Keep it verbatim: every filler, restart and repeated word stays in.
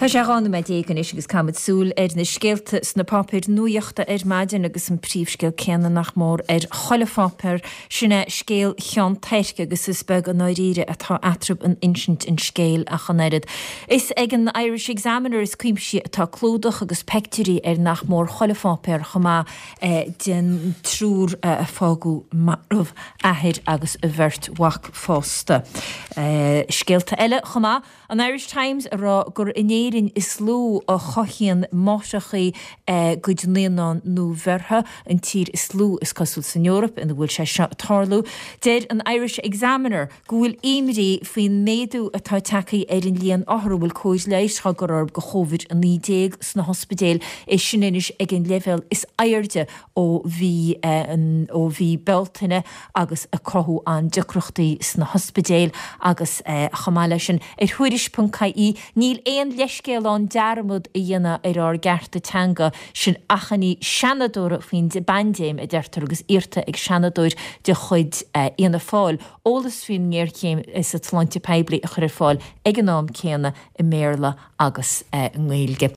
Tá sé gána me dégan is agus camad súl ar na scéalta sna papir nuíochta ar maidin agus an príomhscéal céanna nach mór ar chola fápir sinna scéal chean teirce agus is beg an áiríre atá atrub an insint in scéal a chanéad. Is ag an Irish Examiner is cuimsí atá clúdach agus pectorí ar nach mór chola fápir chumá den trúr a fágu marmh ahir agus a bhirt wach fásta. Scéalta eile chumá an Irish Times rá gur inéirin is lú a chochian máisechaí gudnéanán nó bhertha an tír is lú is cosúil san Eorp in bhfuil sé tarlú. Déir an Irish Examiner gúil imrí faoin méadú atá tacaí ar an líon áthar bhfuil cóis leis cha gur orb go chóvid an ní déag sna hospidéal is sinis ag an level is airde ó bhí ó bhí beltaine agus a crothú an decrochtaí sna hospidéal agus chamáile sin ar thuiris.caí níl éon leiscéal an dearmod i dhéana ar ár gcearta teanga sin achaní seanadóra faoin de bandéim a deirtar agus irta ag seanadóir de chuid íana fáil. Ólas faoin ngéir céim is Atlanta Pebli a chuir fáil ag an nám céanna i méarla agus nghailge.